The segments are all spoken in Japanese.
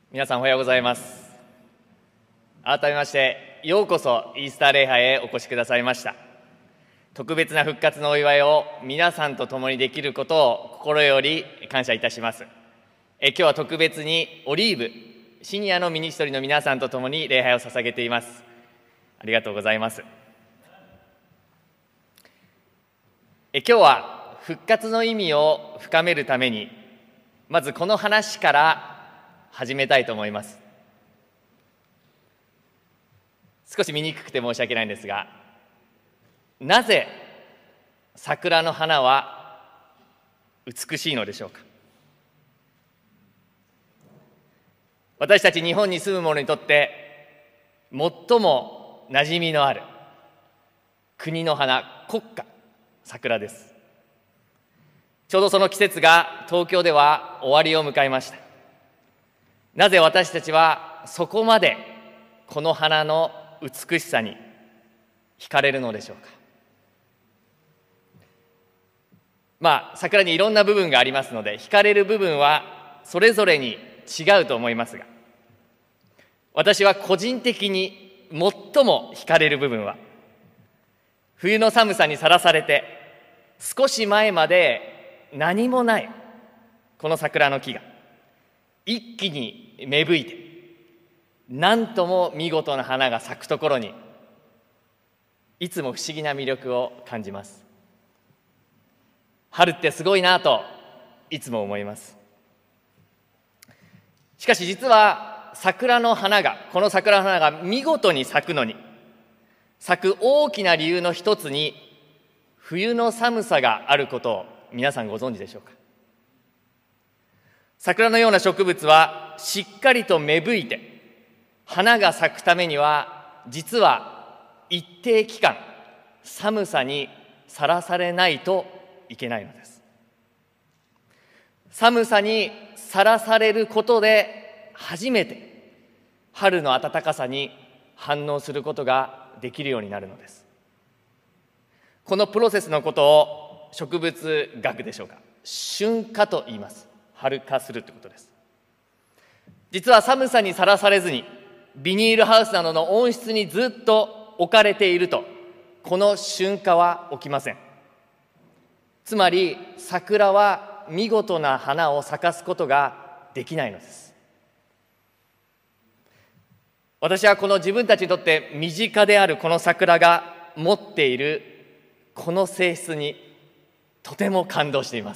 皆さんおはようございます。改めましてようこそイースター礼拝へお越しくださいました。特別な復活のお祝いを皆さんと共にできることを心より感謝いたします。今日は特別にオリーブシニアのミニストリーの皆さんと共に礼拝を捧げています。ありがとうございます。今日は復活の意味を深めるためにまずこの話から始めたいと思います。少し見にくくて申し訳ないんですが、なぜ桜の花は美しいのでしょうか。私たち日本に住む者にとって最も馴染みのある国の花、国花、桜です。ちょうどその季節が東京では終わりを迎えました。なぜ私たちはそこまでこの花の美しさに惹かれるのでしょうか。桜にいろんな部分がありますので、惹かれる部分はそれぞれに違うと思いますが、私は個人的に最も惹かれる部分は、冬の寒さにさらされて少し前まで何もないこの桜の木が一気に芽吹いて、なんとも見事な花が咲くところにいつも不思議な魅力を感じます。春ってすごいなといつも思います。しかし実はこの桜の花が見事に咲くのに、咲く大きな理由の一つに冬の寒さがあることを皆さんご存知でしょうか。桜のような植物はしっかりと芽吹いて花が咲くためには、実は一定期間寒さにさらされないといけないのです。寒さにさらされることで初めて春の暖かさに反応することができるようになるのです。このプロセスのことを植物学でしょうか、春化と言います。春化するということです。実は寒さにさらされずにビニールハウスなどの温室にずっと置かれていると、この春化は起きません。つまり桜は見事な花を咲かすことができないのです。私はこの自分たちにとって身近であるこの桜が持っているこの性質にとても感動しています。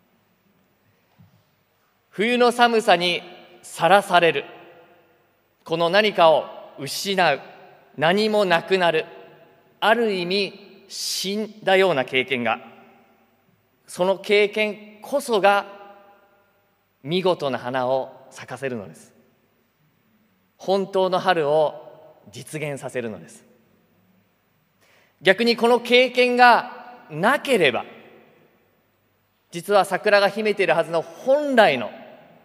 冬の寒さにさらされる、この何かを失う、何もなくなる、ある意味死んだような経験が、その経験こそが見事な花を咲かせるのです。本当の春を実現させるのです。逆にこの経験がなければ、実は桜が秘めているはずの本来の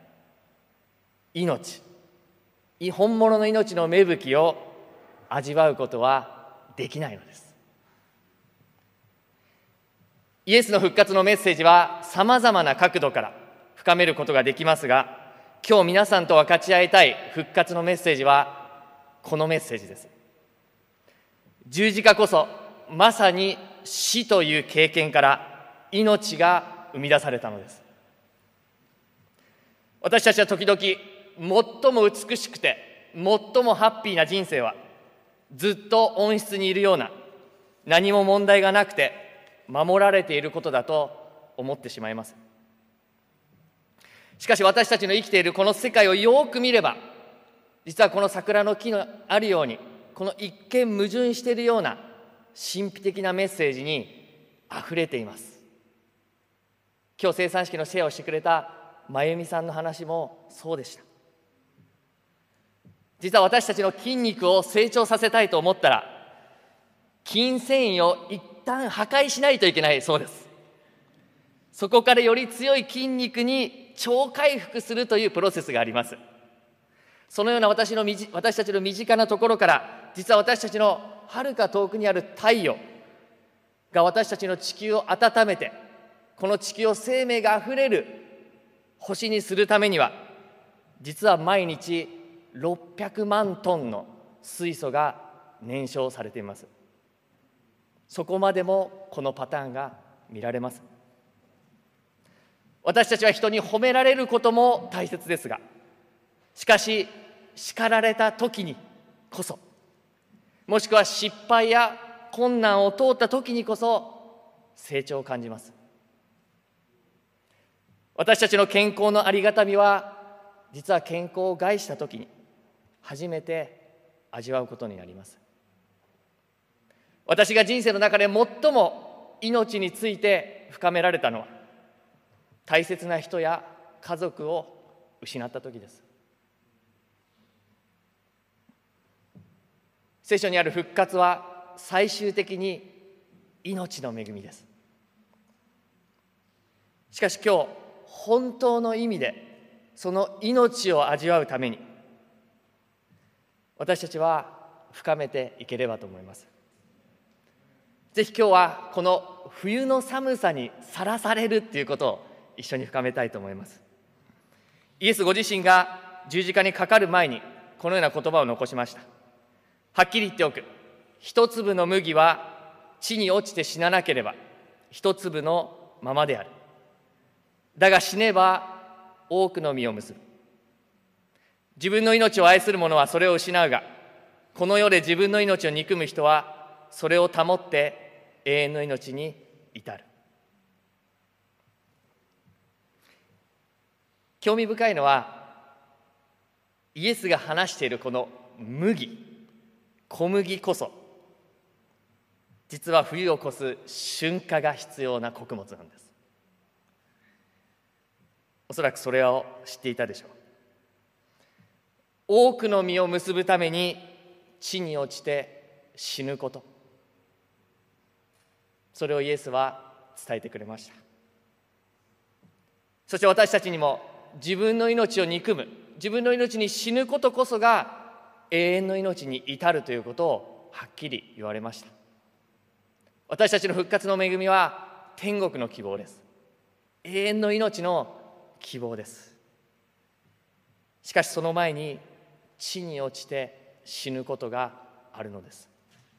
命、本物の命の芽吹きを味わうことはできないのです。イエスの復活のメッセージはさまざまな角度から深めることができますが、今日皆さんと分かち合いたい復活のメッセージはこのメッセージです。十字架こそまさに死という経験から命が生み出されたのです。私たちは時々最も美しくて最もハッピーな人生は、ずっと温室にいるような、何も問題がなくて守られていることだと思ってしまいます。しかし私たちの生きているこの世界をよく見れば、実はこの桜の木のあるように、この一見矛盾しているような神秘的なメッセージにあふれています。今日生産式のシェアをしてくれた真由美さんの話もそうでした。実は私たちの筋肉を成長させたいと思ったら、筋繊維を一旦破壊しないといけないそうです。そこからより強い筋肉に超回復するというプロセスがあります。そのような私たちの身近なところから、実は私たちのはるか遠くにある太陽が私たちの地球を温めて、この地球を生命があふれる星にするためには、 実は毎日600万トンの水素が燃焼されています。そこまでもこのパターンが見られます。私たちは人に褒められることも大切ですが、しかし叱られた時にこそ、もしくは失敗や困難を通った時にこそ成長を感じます。私たちの健康のありがたみは、実は健康を害した時に初めて味わうことになります。私が人生の中で最も命について深められたのは、大切な人や家族を失った時です。聖書にある復活は最終的に命の恵みです。しかし今日、本当の意味でその命を味わうために、私たちは深めていければと思います。ぜひ今日はこの冬の寒さにさらされるっていうことを一緒に深めたいと思います。イエスご自身が十字架にかかる前にこのような言葉を残しました。はっきり言っておく。一粒の麦は地に落ちて死ななければ一粒のままである。だが死ねば多くの実を結ぶ。自分の命を愛する者はそれを失うが、この世で自分の命を憎む人はそれを保って永遠の命に至る。興味深いのは、イエスが話しているこの麦、小麦こそ、実は冬を越す春夏が必要な穀物なんです。おそらくそれを知っていたでしょう。多くの実を結ぶために地に落ちて死ぬこと、それをイエスは伝えてくれました。そして私たちにも自分の命を憎む、自分の命に死ぬことこそが永遠の命に至るということをはっきり言われました。私たちの復活の恵みは天国の希望です。永遠の命の希望です。しかしその前に地に落ちて死ぬことがあるのです。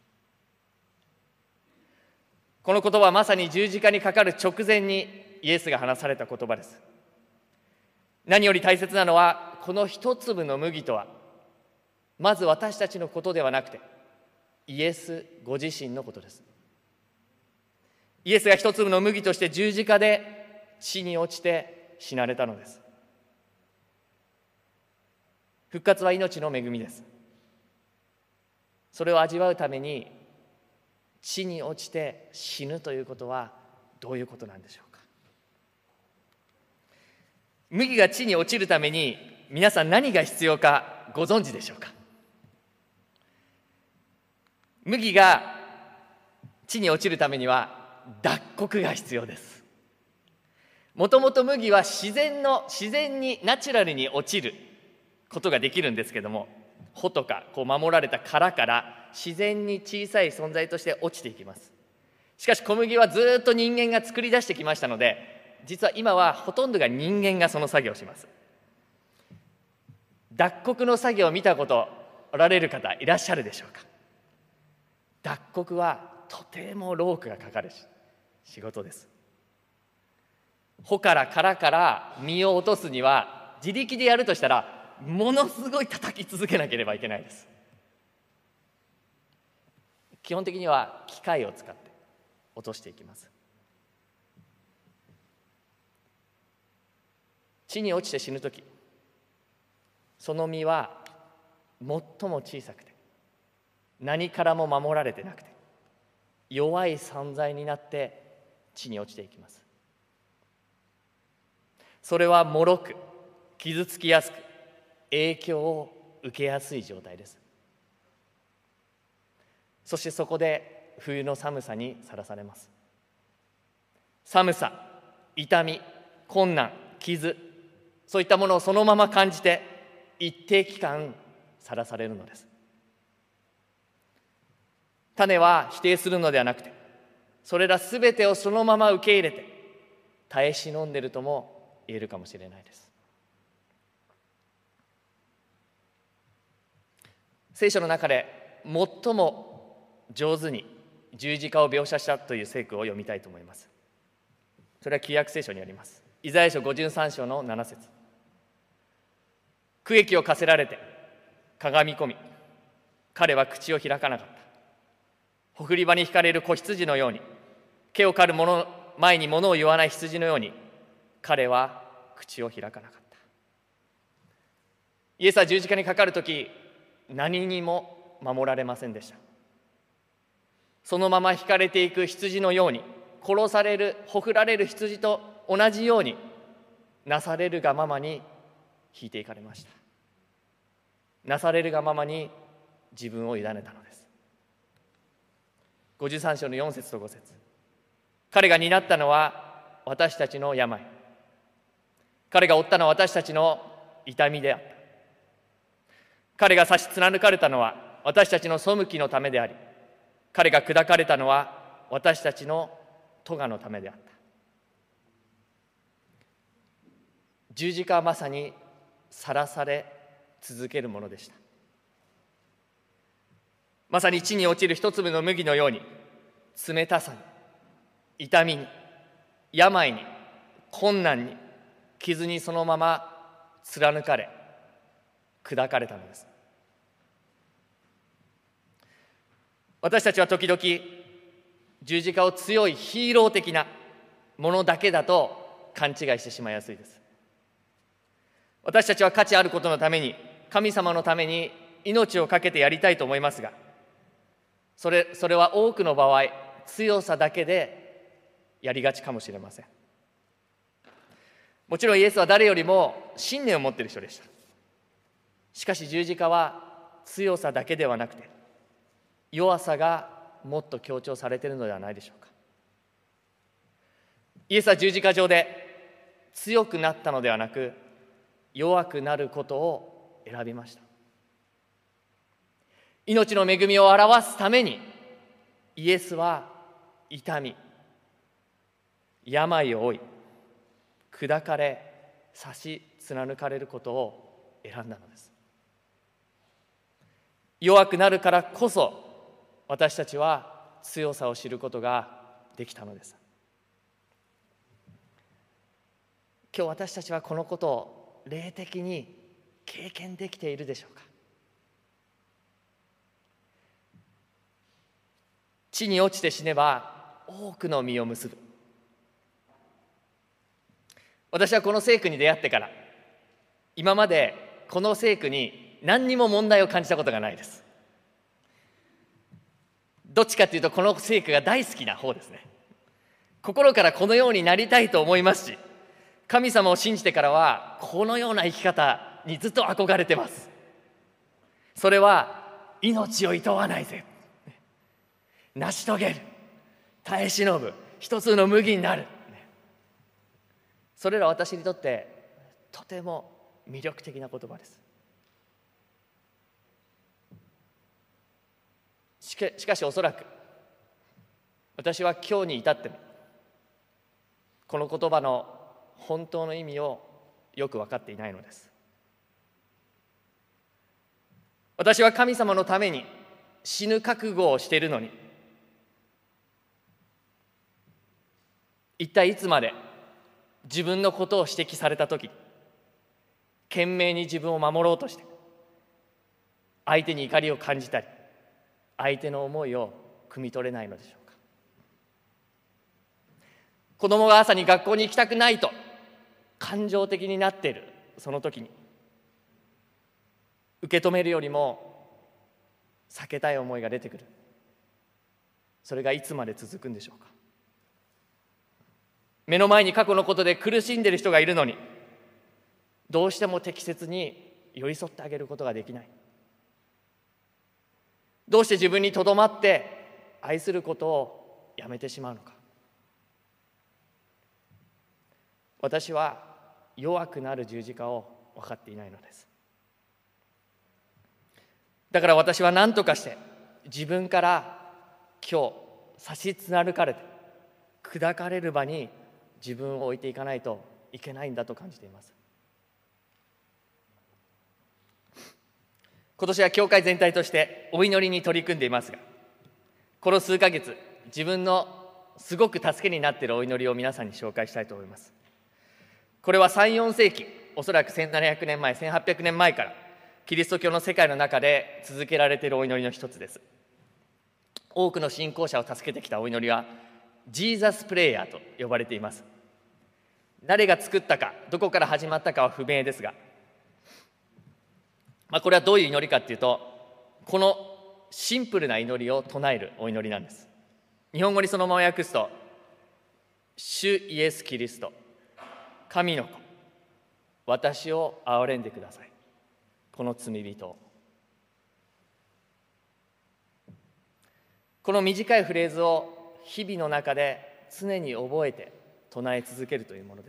この言葉はまさに十字架にかかる直前にイエスが話された言葉です。何より大切なのは、この一粒の麦とはまず私たちのことではなくて、イエスご自身のことです。イエスが一粒の麦として十字架で地に落ちて死なれたのです。復活は命の恵みです。それを味わうために地に落ちて死ぬということはどういうことなんでしょうか。麦が地に落ちるために皆さん何が必要かご存知でしょうか。麦が地に落ちるためには脱穀が必要です。もともと麦は自然にナチュラルに落ちることができるんですけども、穂とか守られた殻から自然に小さい存在として落ちていきます。しかし小麦はずっと人間が作り出してきましたので、実は今はほとんどが人間がその作業をします。脱穀の作業を見たことおられる方いらっしゃるでしょうか。脱穀はとても労苦がかかる仕事です。穂から殻から実を落とすには、自力でやるとしたらものすごい叩き続けなければいけないです。基本的には機械を使って落としていきます。地に落ちて死ぬとき、その実は最も小さくて何からも守られてなくて弱い存在になって地に落ちていきます。それは脆く傷つきやすく影響を受けやすい状態です。そしてそこで冬の寒さにさらされます。寒さ、痛み、困難、傷、そういったものをそのまま感じて一定期間さらされるのです。種は否定するのではなくて、それらすべてをそのまま受け入れて耐え忍んでいるとも言えるかもしれないです。 聖書の中で最も上手に十字架を描写したという聖句を読みたいと思います。それは旧約聖書にあります。イザヤ書53章の7節。苦役を課せられてかがみ込み、彼は口を開かなかった。ほふり場に引かれる子羊のように、毛を刈る者前に物を言わない羊のように、彼は口を開かなかった。イエスは十字架にかかるとき、何にも守られませんでした。そのまま引かれていく羊のように、殺される、ほふられる羊と同じように、なされるがままに引いていかれました。なされるがままに自分を委ねたのです。53章の4節と5節。彼が担ったのは私たちの病。彼が負ったのは私たちの痛みであった。彼が差し貫かれたのは私たちの背きのためであり、彼が砕かれたのは私たちの咎のためであった。十字架はまさにさらされ続けるものでした。まさに地に落ちる一粒の麦のように、冷たさに、痛みに、病に、困難に、傷にそのまま貫かれ、砕かれたのです。私たちは時々十字架を強いヒーロー的なものだけだと勘違いしてしまいやすいです。私たちは価値あることのために、神様のために命を懸けてやりたいと思いますが、それは多くの場合、強さだけでやりがちかもしれません。もちろんイエスは誰よりも信念を持っている人でした。しかし十字架は強さだけではなくて、弱さがもっと強調されているのではないでしょうか。イエスは十字架上で強くなったのではなく、弱くなることを選びました。命の恵みを表すために、イエスは痛み、病を負い、砕かれ、刺し貫かれることを選んだのです。弱くなるからこそ、私たちは強さを知ることができたのです。今日私たちはこのことを霊的に経験できているでしょうか。地に落ちて死ねば多くの実を結ぶ。私はこの聖句に出会ってから、今までこの聖句に何にも問題を感じたことがないです。どっちかというとこの聖句が大好きな方ですね。心からこのようになりたいと思いますし、神様を信じてからはこのような生き方にずっと憧れてます。それは命をいとわないぜ、成し遂げる、耐え忍ぶ、一つの麦になる。それら私にとってとても魅力的な言葉です。しかしおそらく私は今日に至ってもこの言葉の本当の意味をよく分かっていないのです。私は神様のために死ぬ覚悟をしているのに、一体いつまで自分のことを指摘されたとき、懸命に自分を守ろうとして相手に怒りを感じたり、相手の思いを汲み取れないのでしょうか。子供が朝に学校に行きたくないと感情的になっているその時に、受け止めるよりも避けたい思いが出てくる。それがいつまで続くんでしょうか。目の前に過去のことで苦しんでいる人がいるのに、どうしても適切に寄り添ってあげることができない。どうして自分にとどまって愛することをやめてしまうのか。私は弱くなる十字架を分かっていないのです。だから私は何とかして自分から今日差し貫かれて砕かれる場に自分を置いていかないといけないんだと感じています。 今年は教会全体としてお祈りに取り組んでいますが、この数ヶ月、自分のすごく助けになっているお祈りを皆さんに紹介したいと思います。これは3、4世紀、おそらく1700年前、1800年前からキリスト教の世界の中で続けられているお祈りの一つです。多くの信仰者を助けてきたお祈りはジーザスプレイヤーと呼ばれています。誰が作ったか、どこから始まったかは不明ですが、これはどういう祈りかっていうと、このシンプルな祈りを唱えるお祈りなんです。日本語にそのまま訳すと、主イエス・キリスト、神の子、私を憐れんでください。この罪人を。この短いフレーズを日々の中で常に覚えて唱え続けるというものです。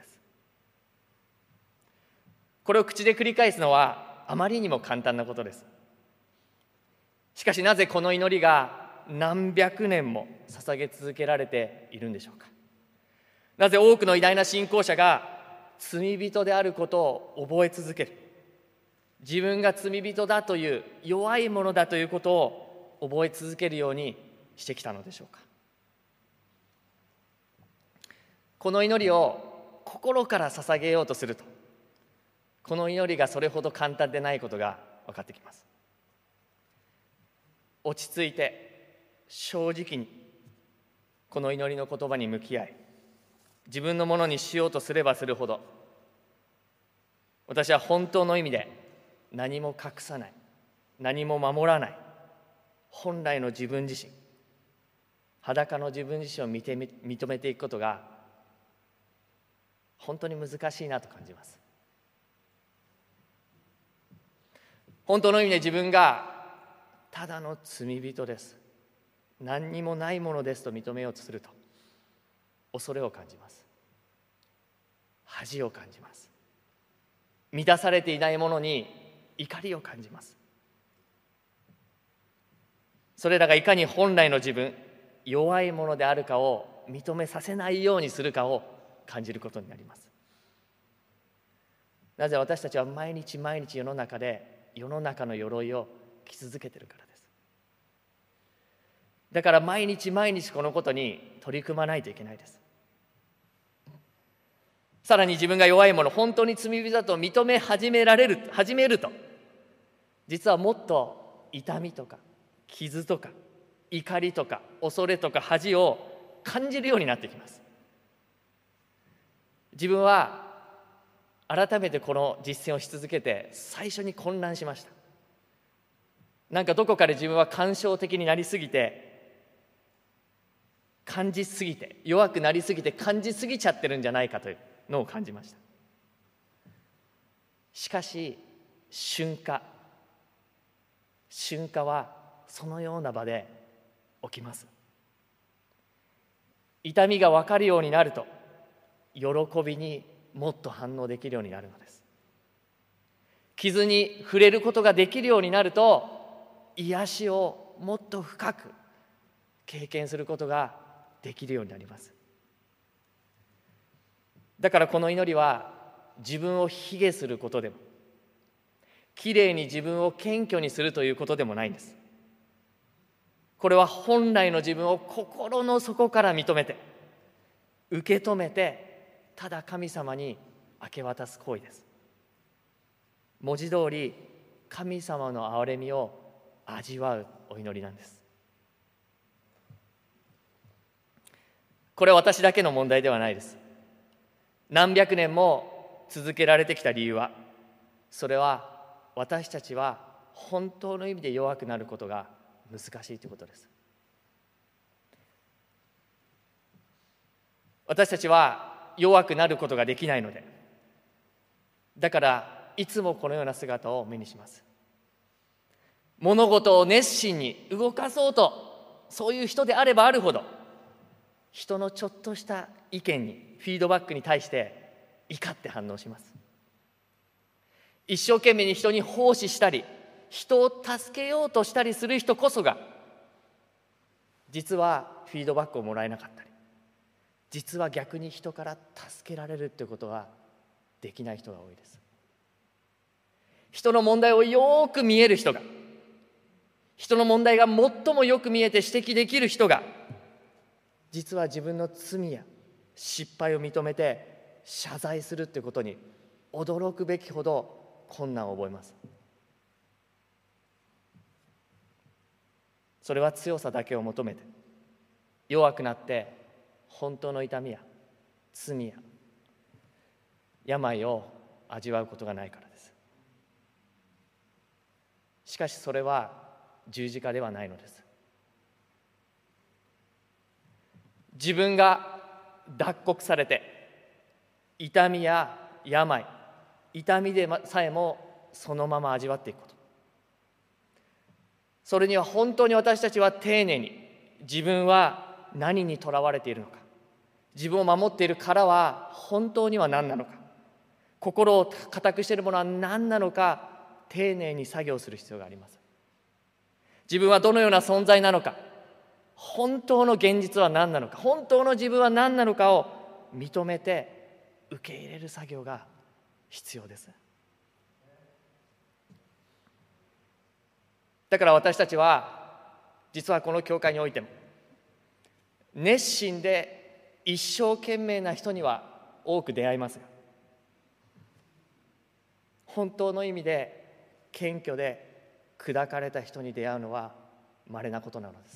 これを口で繰り返すのはあまりにも簡単なことです。しかしなぜこの祈りが何百年も捧げ続けられているんでしょうか。なぜ多くの偉大な信仰者が罪人であることを覚え続ける、自分が罪人だという、弱いものだということを覚え続けるようにしてきたのでしょうか。この祈りを心から捧げようとすると、この祈りがそれほど簡単でないことが分かってきます。落ち着いて正直にこの祈りの言葉に向き合い、自分のものにしようとすればするほど、私は本当の意味で何も隠さない、何も守らない、本来の自分自身、裸の自分自身を認めていくことが本当に難しいなと感じます。本当の意味で自分がただの罪人です、何にもないものですと認めようとすると、恐れを感じます。恥を感じます。満たされていないものに怒りを感じます。それらがいかに本来の自分、弱いものであるかを認めさせないようにするかを感じることになります。なぜ私たちは毎日毎日世の中で世の中の鎧を着続けているからです。だから毎日毎日このことに取り組まないといけないです。さらに自分が弱いもの、本当に罪人だと認め始めると、実はもっと痛みとか傷とか怒りとか恐れとか恥を感じるようになってきます。自分は改めてこの実践をし続けて最初に混乱しました。なんかどこかで自分は感傷的になりすぎて、感じすぎて、弱くなりすぎて感じすぎちゃってるんじゃないかというのを感じました。しかし瞬間はそのような場で起きます。痛みが分かるようになると、喜びにもっと反応できるようになるのです。傷に触れることができるようになると、癒しをもっと深く経験することができるようになります。だからこの祈りは自分を卑下することでも、きれいに自分を謙虚にするということでもないんです。これは本来の自分を心の底から認めて、受け止めて、ただ神様に明け渡す行為です。文字通り神様の憐れみを味わうお祈りなんです。これは私だけの問題ではないです。何百年も続けられてきた理由は、それは私たちは本当の意味で弱くなることが難しいということです。私たちは弱くなることができないので、だからいつもこのような姿を目にします。物事を熱心に動かそうと、そういう人であればあるほど、人のちょっとした意見に、フィードバックに対して怒って反応します。一生懸命に人に奉仕したり、人を助けようとしたりする人こそが、実はフィードバックをもらえなかったり、実は逆に人から助けられるということができない人が多いです。 人の問題をよく見える人が、人の問題が最もよく見えて指摘できる人が、実は自分の罪や失敗を認めて謝罪するっていうことに驚くべきほど困難を覚えます。それは強さだけを求めて、弱くなって本当の痛みや罪や病を味わうことがないからです。しかしそれは十字架ではないのです。自分が脱穀されて痛みや病、痛みでさえもそのまま味わっていくこと、それには本当に私たちは丁寧に自分は何にとらわれているのか、自分を守っている殻は本当には何なのか、心を固くしているものは何なのか、丁寧に作業する必要があります。自分はどのような存在なのか、本当の現実は何なのか、本当の自分は何なのかを認めて受け入れる作業が必要です。だから私たちは実はこの教会においても熱心で一生懸命な人には多く出会いますが、本当の意味で謙虚で砕かれた人に出会うのは稀なことなのです。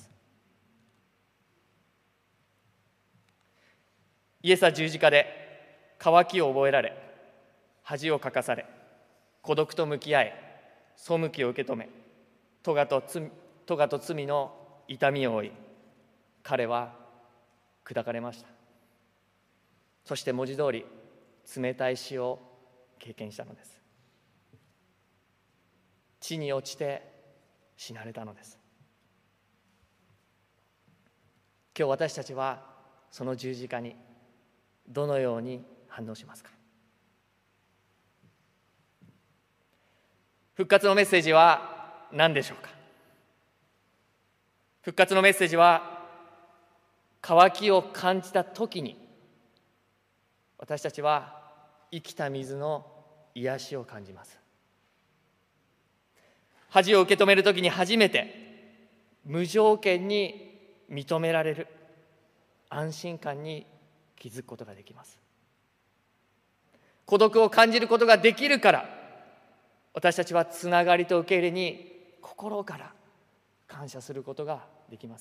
イエスは十字架で渇きを覚えられ、恥をかかされ、孤独と向き合い、背きを受け止め、咎と罪の痛みを負い、彼は砕かれました。そして文字通り冷たい死を経験したのです。地に落ちて死なれたのです。今日私たちはその十字架にどのように反応しますか。復活のメッセージは何でしょうか。復活のメッセージは、渇きを感じた時に私たちは生きた水の癒しを感じます。恥を受け止める時に初めて無条件に認められる安心感に気づくことができます。孤独を感じることができるから、私たちはつながりと受け入れに心から感謝することができます。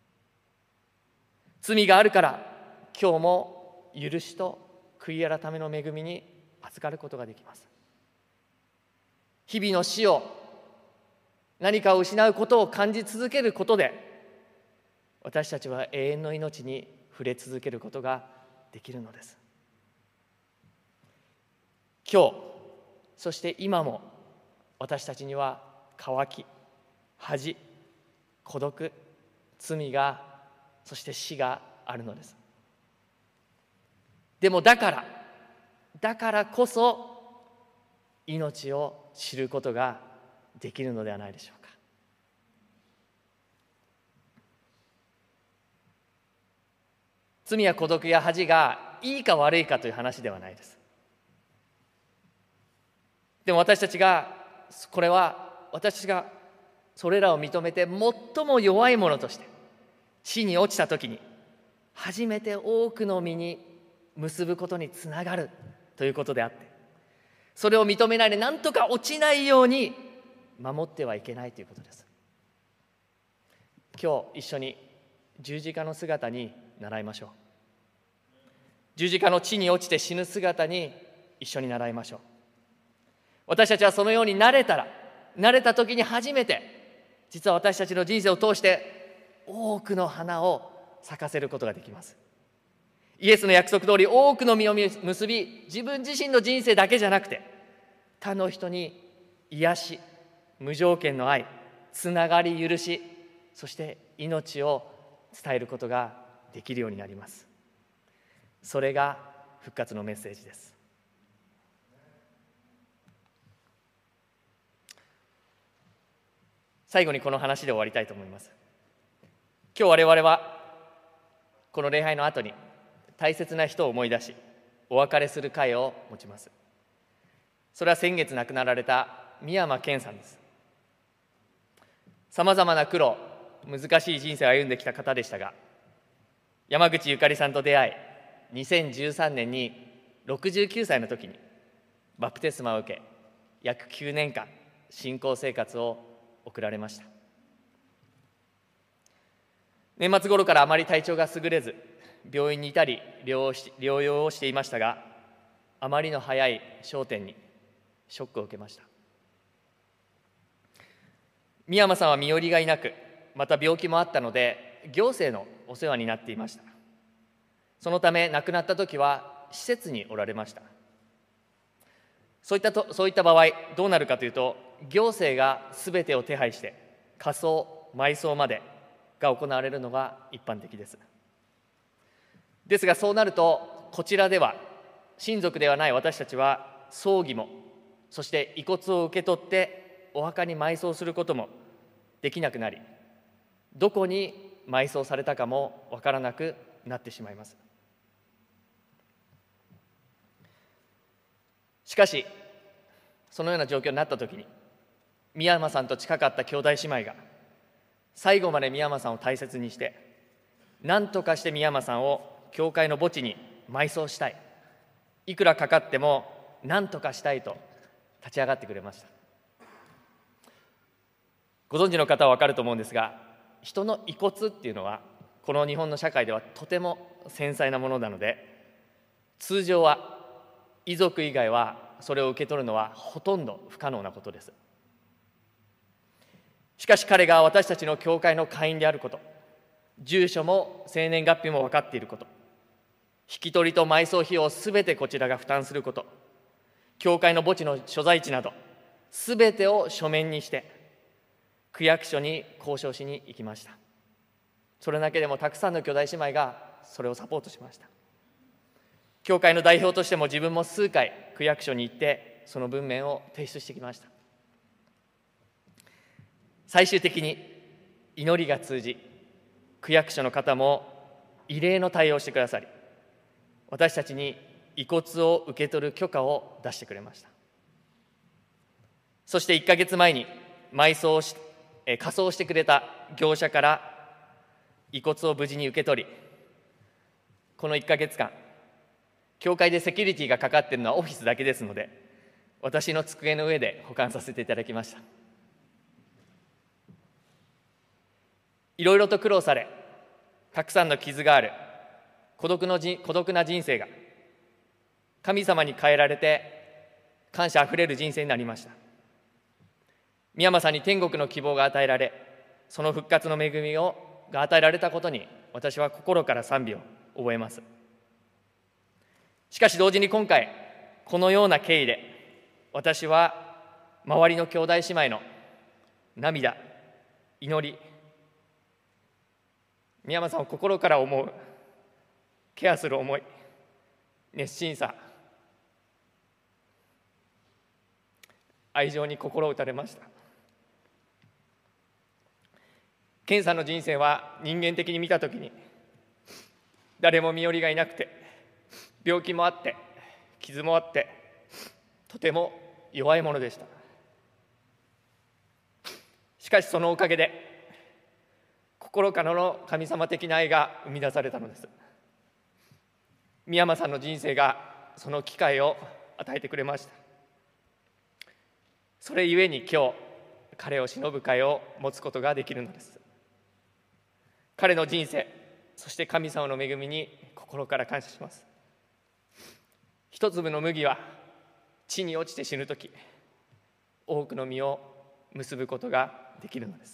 罪があるから今日も許しと悔い改めの恵みに預かることができます。日々の死を、何かを失うことを感じ続けることで、私たちは永遠の命に触れ続けることができるのです。今日、そして今も私たちには渇き、恥、孤独、罪が、そして死があるのです。でもだからこそ命を知ることができるのではないでしょうか。罪や孤独や恥がいいか悪いかという話ではないです。でも私たちがそれらを認めて最も弱いものとして死に落ちたときに初めて多くの実に結ぶことにつながるということであって、それを認めないでなんとか落ちないように守ってはいけないということです。今日一緒に十字架の姿に習いましょう。十字架の地に落ちて死ぬ姿に一緒に習いましょう。私たちはそのように慣れた時に初めて、実は私たちの人生を通して多くの花を咲かせることができます。イエスの約束通り多くの実を結び、自分自身の人生だけじゃなくて他の人に癒し、無条件の愛、つながり、許し、そして命を伝えることができるようになります。それが復活のメッセージです。最後にこの話で終わりたいと思います。今日我々はこの礼拝の後に大切な人を思い出しお別れする会を持ちます。それは先月亡くなられた三山健さんです。さまざまな苦労、難しい人生を歩んできた方でしたが、山口ゆかりさんと出会い、2013年に69歳の時にバプテスマを受け、約9年間信仰生活を送られました。年末頃からあまり体調が優れず、病院にいたり療養をしていましたが、あまりの早い焦点にショックを受けました。三山さんは身寄りがいなく、また病気もあったので行政のお世話になっていました。そのため亡くなった時は施設におられました。そういった場合どうなるかというと、行政が全てを手配して火葬埋葬までが行われるのが一般的です。ですがそうなると、こちらでは親族ではない私たちは葬儀も、そして遺骨を受け取ってお墓に埋葬することもできなくなり、どこに埋葬されたかもわからなくなってしまいます。しかしそのような状況になった時に、三山さんと近かった兄弟姉妹が最後まで三山さんを大切にして、何とかして三山さんを教会の墓地に埋葬したい、いくらかかっても何とかしたいと立ち上がってくれました。ご存知の方は分かると思うんですが、人の遺骨っていうのはこの日本の社会ではとても繊細なものなので、通常は遺族以外はそれを受け取るのはほとんど不可能なことです。しかし彼が私たちの教会の会員であること、住所も生年月日も分かっていること、引き取りと埋葬費用をすべてこちらが負担すること、教会の墓地の所在地などすべてを書面にして区役所に交渉しに行きました。それだけでもたくさんの兄弟姉妹がそれをサポートしました。教会の代表としても自分も数回区役所に行ってその文面を提出してきました。最終的に祈りが通じ、区役所の方も異例の対応をしてくださり、私たちに遺骨を受け取る許可を出してくれました。そして1ヶ月前に火葬してくれた業者から遺骨を無事に受け取り、この1ヶ月間、教会でセキュリティがかかっているのはオフィスだけですので、私の机の上で保管させていただきました。いろいろと苦労され、たくさんの傷がある孤独な人生が神様に変えられて感謝あふれる人生になりました。三山さんに天国の希望が与えられ、その復活の恵みが与えられたことに私は心から賛美を覚えます。しかし同時に今回このような経緯で、私は周りの兄弟姉妹の涙、祈り、三山さんを心から思う、ケアする思い、熱心さ、愛情に心を打たれました。健さんの人生は人間的に見たときに誰も身寄りがいなくて、病気もあって傷もあって、とても弱いものでした。しかしそのおかげで心からの神様的な愛が生み出されたのです。三山さんの人生がその機会を与えてくれました。それゆえに今日彼を偲ぶ会を持つことができるのです。彼の人生、そして神様の恵みに心から感謝します。一粒の麦は地に落ちて死ぬとき、多くの実を結ぶことができるのです。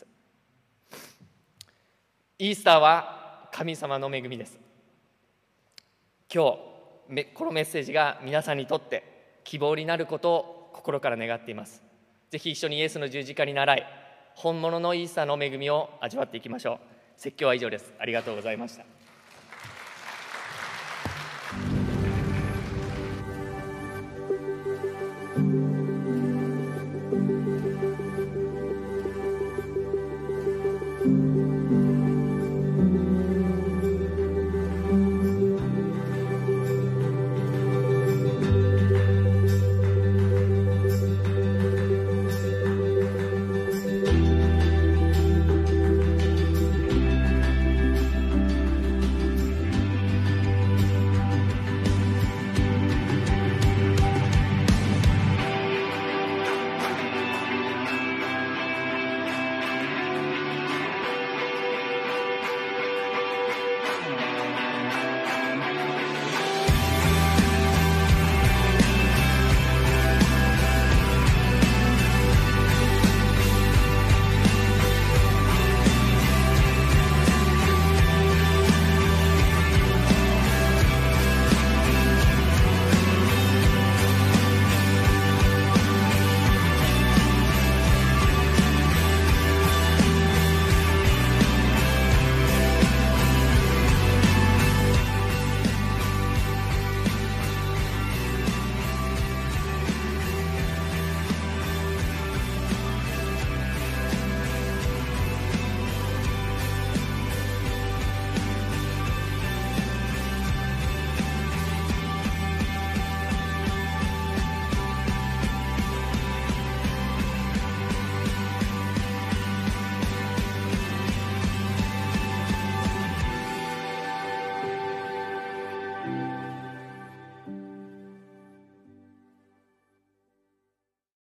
イースターは神様の恵みです。今日このメッセージが皆さんにとって希望になることを心から願っています。ぜひ一緒にイエスの十字架に倣い、本物のイースターの恵みを味わっていきましょう。説教は以上です。ありがとうございました。